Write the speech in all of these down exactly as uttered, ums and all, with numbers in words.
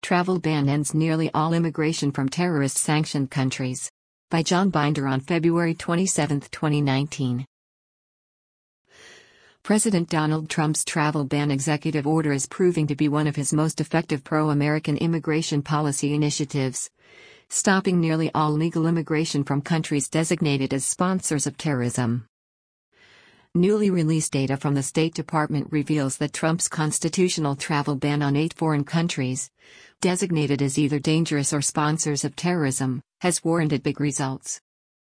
Travel ban ends nearly all immigration from terrorist-sanctioned countries. By John Binder on February twenty-seventh, twenty nineteen. President Donald Trump's travel ban executive order is proving to be one of his most effective pro-American immigration policy initiatives, stopping nearly all legal immigration from countries designated as sponsors of terrorism. Newly released data from the State Department reveals that Trump's constitutional travel ban on eight foreign countries, designated as either dangerous or sponsors of terrorism, has warranted big results.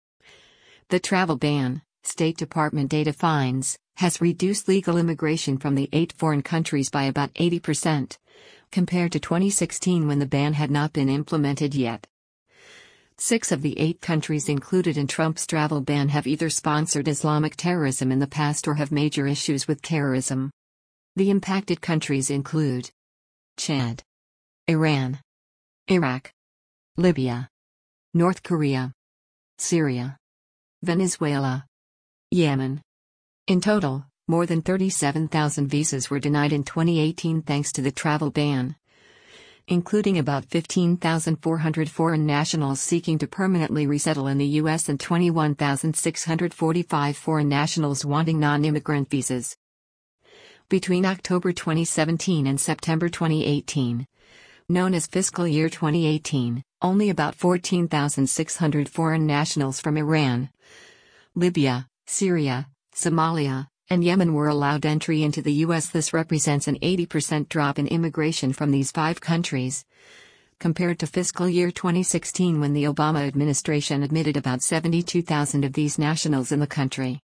The travel ban, State Department data finds, has reduced legal immigration from the eight foreign countries by about eighty percent, compared to twenty sixteen when the ban had not been implemented yet. Six of the eight countries included in Trump's travel ban have either sponsored Islamic terrorism in the past or have major issues with terrorism. The impacted countries include Chad, Iran, Iraq, Libya, North Korea, Syria, Venezuela, Yemen. In total, more than thirty-seven thousand visas were denied in twenty eighteen thanks to the travel ban, including about fifteen thousand four hundred foreign nationals seeking to permanently resettle in the U S and twenty-one thousand six hundred forty-five foreign nationals wanting non-immigrant visas. Between October twenty seventeen and September twenty eighteen, known as fiscal year twenty eighteen, only about fourteen thousand six hundred foreign nationals from Iran, Libya, Syria, Somalia, and Yemen were allowed entry into the U S. This represents an eighty percent drop in immigration from these five countries, compared to fiscal year twenty sixteen when the Obama administration admitted about seventy-two thousand of these nationals in the country.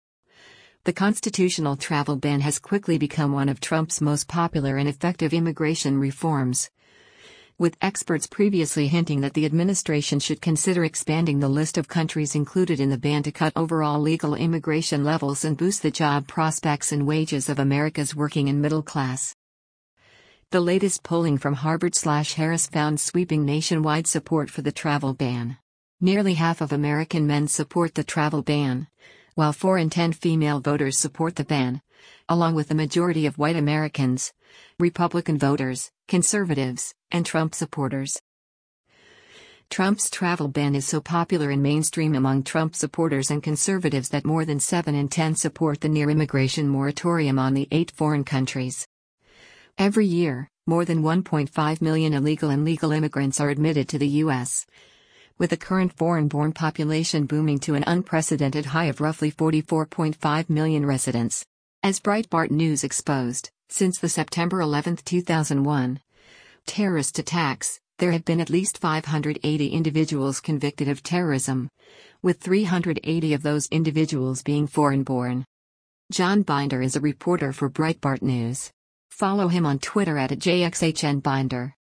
The constitutional travel ban has quickly become one of Trump's most popular and effective immigration reforms, with experts previously hinting that the administration should consider expanding the list of countries included in the ban to cut overall legal immigration levels and boost the job prospects and wages of America's working and middle class. The latest polling from Harvard/Harris found sweeping nationwide support for the travel ban. Nearly half of American men support the travel ban, while four in ten female voters support the ban, along with the majority of white Americans, Republican voters, conservatives, and Trump supporters. Trump's travel ban is so popular and mainstream among Trump supporters and conservatives that more than seven in ten support the near-immigration moratorium on the eight foreign countries. Every year, more than one point five million illegal and legal immigrants are admitted to the U S, with the current foreign-born population booming to an unprecedented high of roughly forty-four point five million residents. As Breitbart News exposed, since the September eleventh two thousand one terrorist attacks, there have been at least five hundred eighty individuals convicted of terrorism, with three hundred eighty of those individuals being foreign-born. John Binder is a reporter for Breitbart News. Follow him on Twitter at J X H N Binder.